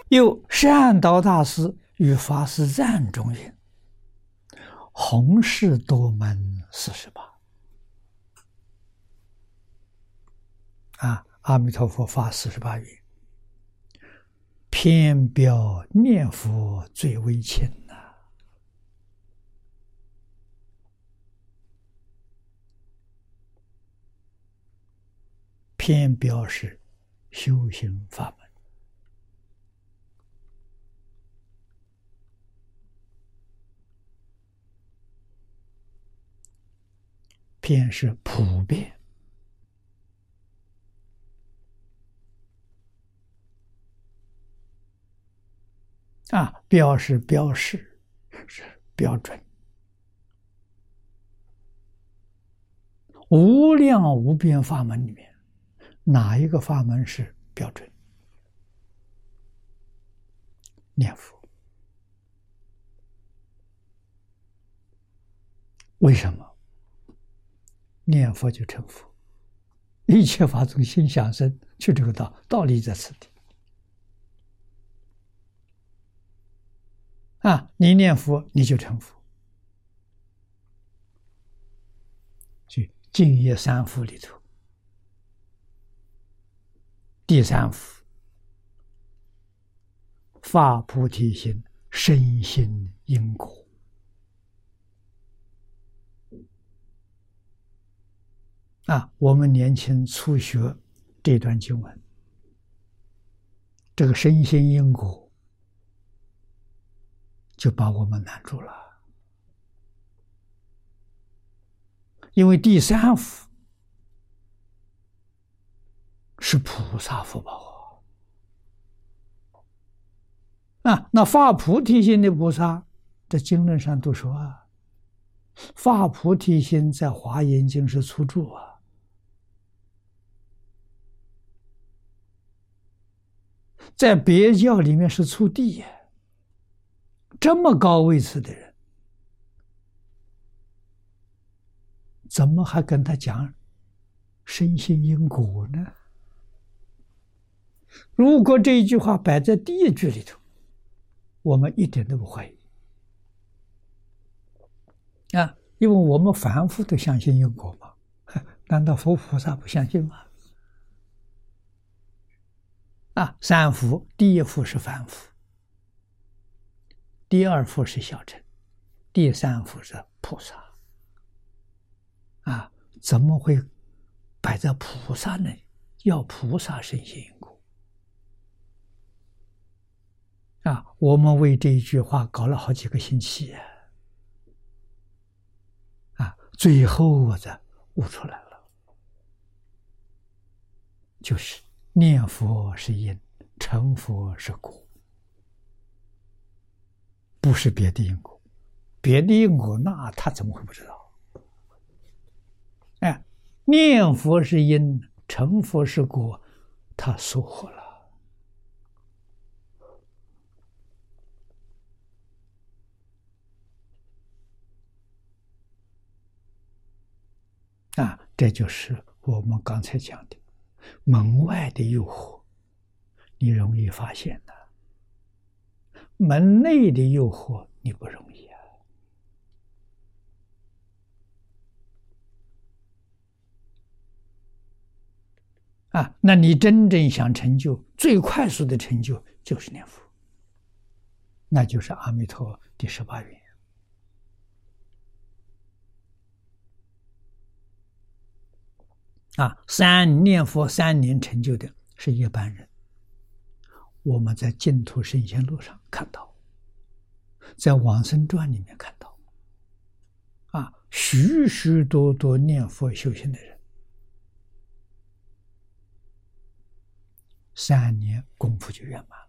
有善导大师于法师赞中云：弘誓多门48。阿弥陀佛法48云：偏表念佛最为轻呐。偏表是修行法门，偏是普遍。标是标示，是标准。无量无边法门里面，哪一个法门是标准？念佛。为什么？念佛就成佛，一切法从心想生，就这个道理在此地。你念佛你就成佛。所以净业三福里头，第三福发菩提心，深信因果。我们年轻初学这段经文，这个深信因果就把我们难住了。因为第三福是菩萨福报那发菩提心的菩萨，在经论上都说发菩提心在华严经是初住在别教里面是初地这么高位次的人，怎么还跟他讲深信因果呢？如果这一句话摆在第一句里头，我们一点都不怀疑因为我们凡夫都相信因果嘛，难道佛菩萨不相信吗？三福，第一福是凡夫，第二福是小乘，第三福是菩萨怎么会摆在菩萨呢？要菩萨深信因果我们为这一句话搞了好几个星期最后我才悟出来了，就是念佛是因，成佛是果，不是别的因果。别的因果那他怎么会不知道？念佛是因，成佛是果，他疏忽了这就是我们刚才讲的门外的诱惑你容易发现门内的诱惑你不容易那你真正想成就最快速的成就就是念佛，那就是阿弥陀第18愿念佛3年成就的是一般人，我们在净土圣贤录上看到，在往生传里面看到许许多多念佛修行的人3年功夫就圆满